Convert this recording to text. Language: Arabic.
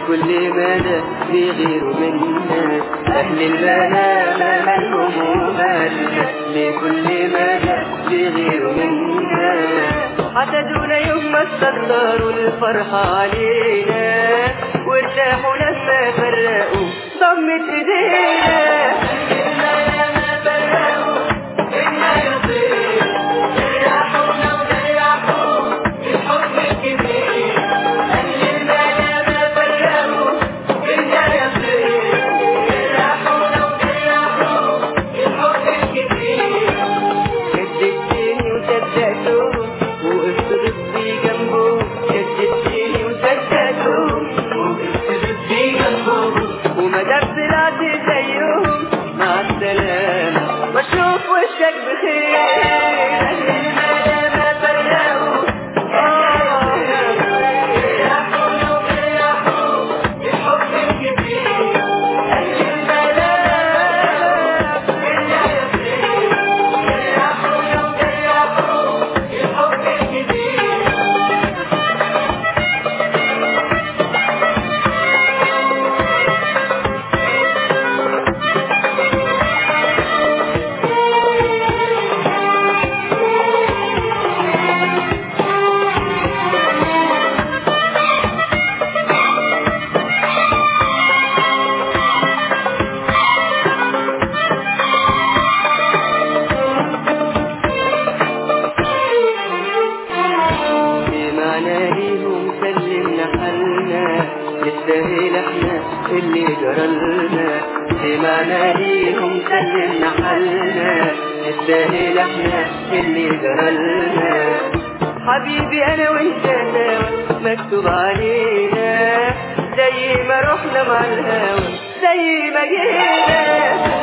لكل مدى بيغيروا منا، أهل المنام مالهم ومالنا، لكل مدى بيغيروا منا. حسدونا يوم ما استكتروا الفرحة علينا، وارتاحوا لما فرقوا ضمت ايدينا. مع السلامة واشوف وشك بخير. ليهم سلمنا حالنا، نستاهل احنا اللي جرالنا. سمعنا ليهم سلمنا حالنا، نستاهل احنا اللي جرالنا. حبيبي انا وانت سوا مكتوب علينا، زي ما رحنا مع الهوى زي ما جينا.